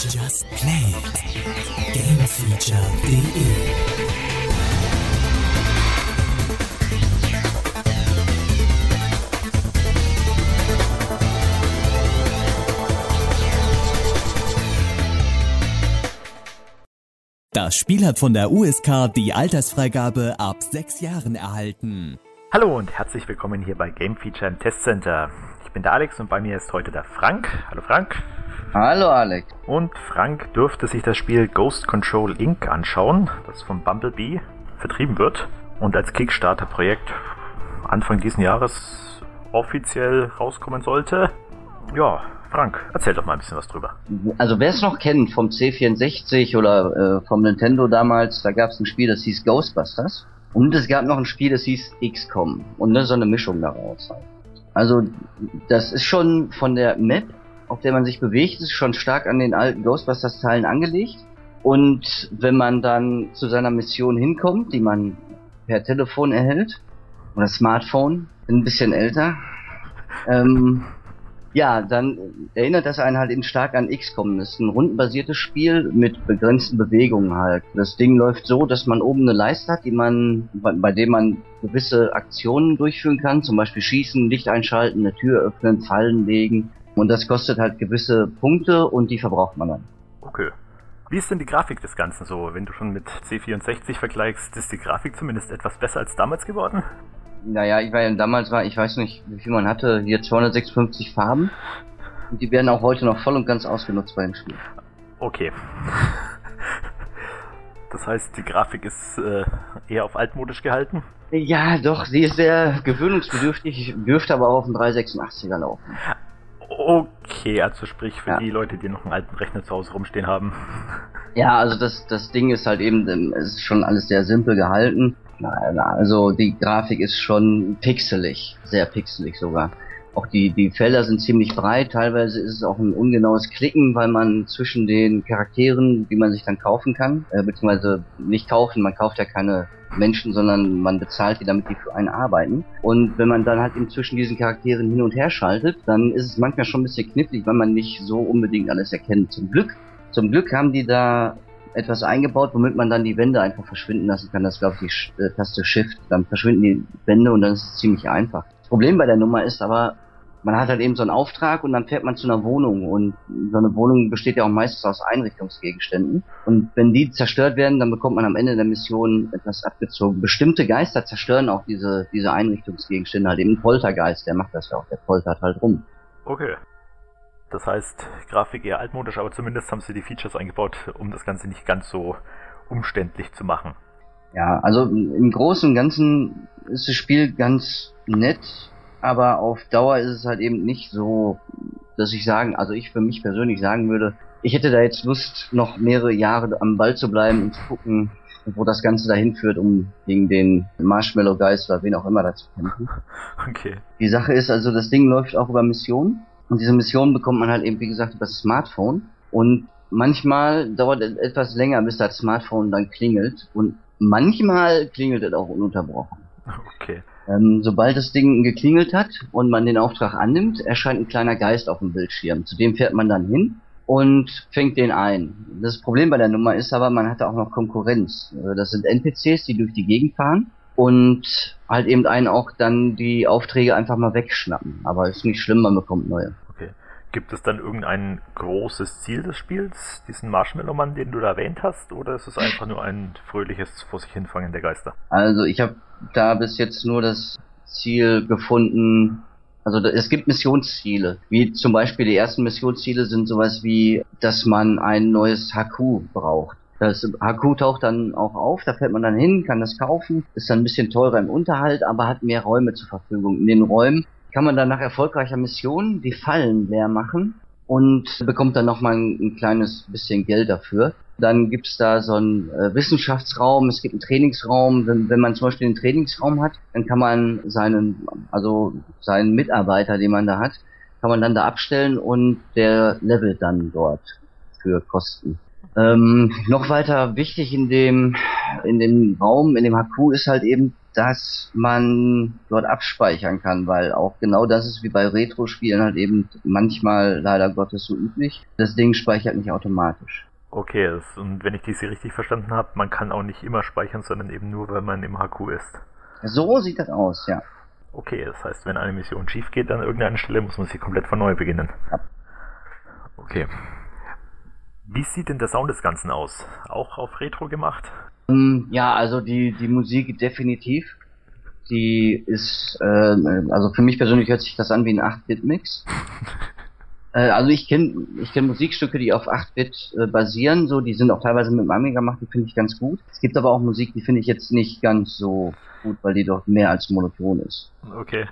Just Play it. Gamefeature.de Das Spiel hat von der USK die Altersfreigabe ab 6 Jahren erhalten. Hallo und herzlich willkommen hier bei Gamefeature im Testcenter. Ich bin der Alex und bei mir ist heute der Frank. Hallo Frank. Hallo Alex. Und Frank dürfte sich das Spiel Ghost Control Inc. anschauen, das von Bumblebee vertrieben wird und als Kickstarter-Projekt Anfang diesen Jahres offiziell rauskommen sollte. Ja, Frank, erzähl doch mal ein bisschen was drüber. Also wer es noch kennt vom C64 oder vom Nintendo damals, da gab es ein Spiel, das hieß Ghostbusters. Und es gab noch ein Spiel, das hieß XCOM. Und so eine Mischung daraus. Also das ist schon von der Map, auf der man sich bewegt, ist schon stark an den alten Ghostbusters-Teilen angelegt. Und wenn man dann zu seiner Mission hinkommt, die man per Telefon erhält, oder Smartphone, bin ein bisschen älter, ja, dann erinnert das einen halt eben stark an XCOM. Das ist ein rundenbasiertes Spiel mit begrenzten Bewegungen halt. Das Ding läuft so, dass man oben eine Leiste hat, bei dem man gewisse Aktionen durchführen kann. Zum Beispiel schießen, Licht einschalten, eine Tür öffnen, Fallen legen. Und das kostet halt gewisse Punkte und die verbraucht man dann. Okay. Wie ist denn die Grafik des Ganzen so? Wenn du schon mit C64 vergleichst, ist die Grafik zumindest etwas besser als damals geworden? Naja, ich weiß nicht, wie viel man hatte, hier 256 Farben. Und die werden auch heute noch voll und ganz ausgenutzt bei dem Spiel. Okay. Das heißt, die Grafik ist eher auf altmodisch gehalten? Ja, doch, sie ist sehr gewöhnungsbedürftig, dürfte aber auch auf dem 386er laufen. Okay, also sprich für die Leute, die noch einen alten Rechner zu Hause rumstehen haben. Ja, also das Ding ist halt eben, es ist schon alles sehr simpel gehalten. Also die Grafik ist schon pixelig, sehr pixelig sogar. Auch die Felder sind ziemlich breit, teilweise ist es auch ein ungenaues Klicken, weil man zwischen den Charakteren, die man sich dann kaufen kann, beziehungsweise nicht kaufen, man kauft ja keine Menschen, sondern man bezahlt die, damit die für einen arbeiten. Und wenn man dann halt eben zwischen diesen Charakteren hin und her schaltet, dann ist es manchmal schon ein bisschen knifflig, weil man nicht so unbedingt alles erkennt. Zum Glück haben die da etwas eingebaut, womit man dann die Wände einfach verschwinden lassen kann. Das ist, glaube ich, die Taste Shift. Dann verschwinden die Wände und dann ist es ziemlich einfach. Das Problem bei der Nummer ist aber, man hat halt eben so einen Auftrag und dann fährt man zu einer Wohnung. Und so eine Wohnung besteht ja auch meistens aus Einrichtungsgegenständen. Und wenn die zerstört werden, dann bekommt man am Ende der Mission etwas abgezogen. Bestimmte Geister zerstören auch diese Einrichtungsgegenstände. Halt eben ein Poltergeist, der macht das ja auch. Der poltert halt rum. Okay. Das heißt, Grafik eher altmodisch, aber zumindest haben sie die Features eingebaut, um das Ganze nicht ganz so umständlich zu machen. Ja, also im Großen und Ganzen ist das Spiel ganz nett, aber auf Dauer ist es halt eben nicht so, dass ich für mich persönlich sagen würde, ich hätte da jetzt Lust, noch mehrere Jahre am Ball zu bleiben und zu gucken, wo das Ganze dahin führt, um gegen den Marshmallow Geist oder wen auch immer da zu kämpfen. Okay. Die Sache ist also, das Ding läuft auch über Missionen. Und diese Mission bekommt man halt eben, wie gesagt, über das Smartphone. Und manchmal dauert es etwas länger, bis das Smartphone dann klingelt. Und manchmal klingelt es auch ununterbrochen. Okay. Sobald das Ding geklingelt hat und man den Auftrag annimmt, erscheint ein kleiner Geist auf dem Bildschirm. Zu dem fährt man dann hin und fängt den ein. Das Problem bei der Nummer ist aber, man hatte auch noch Konkurrenz. Das sind NPCs, die durch die Gegend fahren. Und halt eben einen auch dann die Aufträge einfach mal wegschnappen. Aber ist nicht schlimm, man bekommt neue. Okay. Gibt es dann irgendein großes Ziel des Spiels, diesen Marshmallow-Mann, den du da erwähnt hast? Oder ist es einfach nur ein fröhliches vor sich hinfangen der Geister? Also ich habe da bis jetzt nur das Ziel gefunden. Also es gibt Missionsziele. Wie zum Beispiel die ersten Missionsziele sind sowas wie, dass man ein neues Haku braucht. Das Haku taucht dann auch auf, da fährt man dann hin, kann das kaufen, ist dann ein bisschen teurer im Unterhalt, aber hat mehr Räume zur Verfügung. In den Räumen kann man dann nach erfolgreicher Mission die Fallen leer machen und bekommt dann nochmal ein kleines bisschen Geld dafür. Dann gibt's da so einen Wissenschaftsraum, es gibt einen Trainingsraum. Wenn man zum Beispiel einen Trainingsraum hat, dann kann man seinen Mitarbeiter, den man da hat, kann man dann da abstellen und der levelt dann dort für Kosten. Noch weiter wichtig in dem Raum, in dem HQ ist halt eben, dass man dort abspeichern kann, weil auch genau das ist wie bei Retro-Spielen halt eben manchmal leider Gottes so üblich. Das Ding speichert nicht automatisch. Okay, und wenn ich dies hier richtig verstanden habe, man kann auch nicht immer speichern, sondern eben nur, wenn man im HQ ist. So sieht das aus, ja. Okay, das heißt, wenn eine Mission schief geht an irgendeiner Stelle, muss man sie komplett von neu beginnen. Ja. Okay. Wie sieht denn der Sound des Ganzen aus? Auch auf Retro gemacht? Ja, also die Musik definitiv. Die ist, also für mich persönlich hört sich das an wie ein 8-Bit-Mix. Also ich kenn Musikstücke, die auf 8-Bit basieren, so, die sind auch teilweise mit dem Amiga gemacht, die finde ich ganz gut. Es gibt aber auch Musik, die finde ich jetzt nicht ganz so gut, weil die doch mehr als monoton ist. Okay.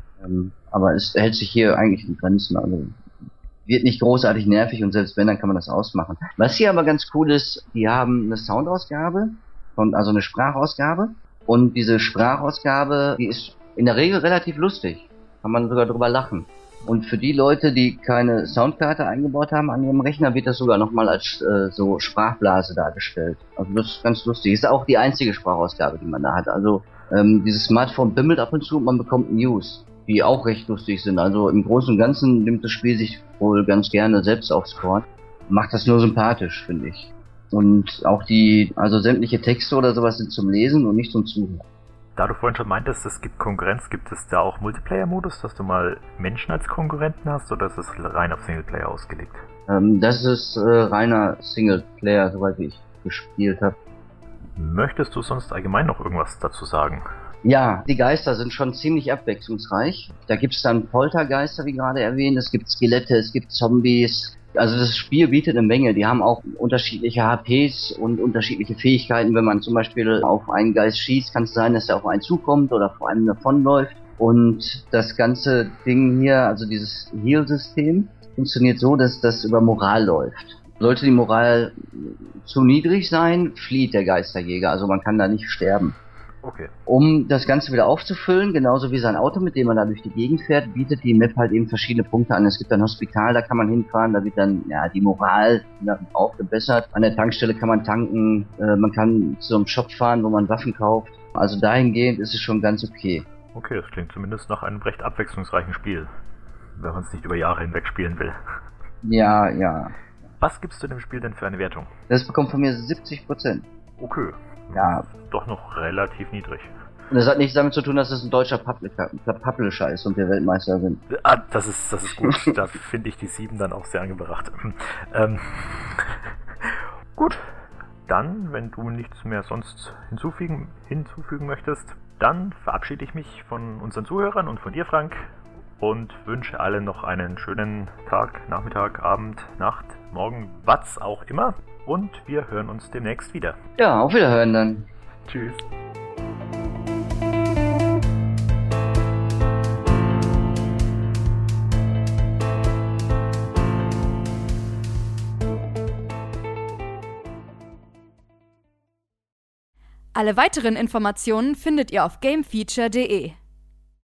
Aber es hält sich hier eigentlich in Grenzen, also wird nicht großartig nervig und selbst wenn, dann kann man das ausmachen. Was hier aber ganz cool ist, die haben eine Soundausgabe, also eine Sprachausgabe, und diese Sprachausgabe, die ist in der Regel relativ lustig. Kann man sogar drüber lachen. Und für die Leute, die keine Soundkarte eingebaut haben an ihrem Rechner, wird das sogar nochmal als so Sprachblase dargestellt. Also das ist ganz lustig. Ist auch die einzige Sprachausgabe, die man da hat. Also dieses Smartphone bimmelt ab und zu und man bekommt News, die auch recht lustig sind. Also im Großen und Ganzen nimmt das Spiel sich wohl ganz gerne selbst aufs Korn. Macht das nur sympathisch, finde ich. Und auch also sämtliche Texte oder sowas sind zum Lesen und nicht zum Zuhören. Da du vorhin schon meintest, es gibt Konkurrenz, gibt es da auch Multiplayer-Modus, dass du mal Menschen als Konkurrenten hast, oder ist es rein auf Singleplayer ausgelegt? Das ist reiner Singleplayer, soweit ich gespielt habe. Möchtest du sonst allgemein noch irgendwas dazu sagen? Ja, die Geister sind schon ziemlich abwechslungsreich. Da gibt's dann Poltergeister, wie gerade erwähnt, es gibt Skelette, es gibt Zombies. Also das Spiel bietet eine Menge. Die haben auch unterschiedliche HPs und unterschiedliche Fähigkeiten. Wenn man zum Beispiel auf einen Geist schießt, kann es sein, dass er auf einen zukommt oder vor einem davonläuft. Und das ganze Ding hier, also dieses Heal-System, funktioniert so, dass das über Moral läuft. Sollte die Moral zu niedrig sein, flieht der Geisterjäger. Also man kann da nicht sterben. Okay. Um das Ganze wieder aufzufüllen, genauso wie sein Auto, mit dem man da durch die Gegend fährt, bietet die Map halt eben verschiedene Punkte an. Es gibt ein Hospital, da kann man hinfahren, da wird dann die Moral aufgebessert. An der Tankstelle kann man tanken, man kann zu einem Shop fahren, wo man Waffen kauft. Also dahingehend ist es schon ganz okay. Okay, das klingt zumindest nach einem recht abwechslungsreichen Spiel, wenn man es nicht über Jahre hinweg spielen will. Ja. Was gibst du dem Spiel denn für eine Wertung? Das bekommt von mir 70%. Okay. Ja. Doch noch relativ niedrig. Und das hat nichts damit zu tun, dass es ein deutscher Publisher ist und wir Weltmeister sind. Das ist gut. Da finde ich die 7 dann auch sehr angebracht. Gut. Dann, wenn du nichts mehr sonst hinzufügen möchtest, dann verabschiede ich mich von unseren Zuhörern und von dir, Frank, und wünsche allen noch einen schönen Tag, Nachmittag, Abend, Nacht, Morgen, was auch immer. Und wir hören uns demnächst wieder. Ja, auf Wiederhören dann. Tschüss. Alle weiteren Informationen findet ihr auf gamefeature.de.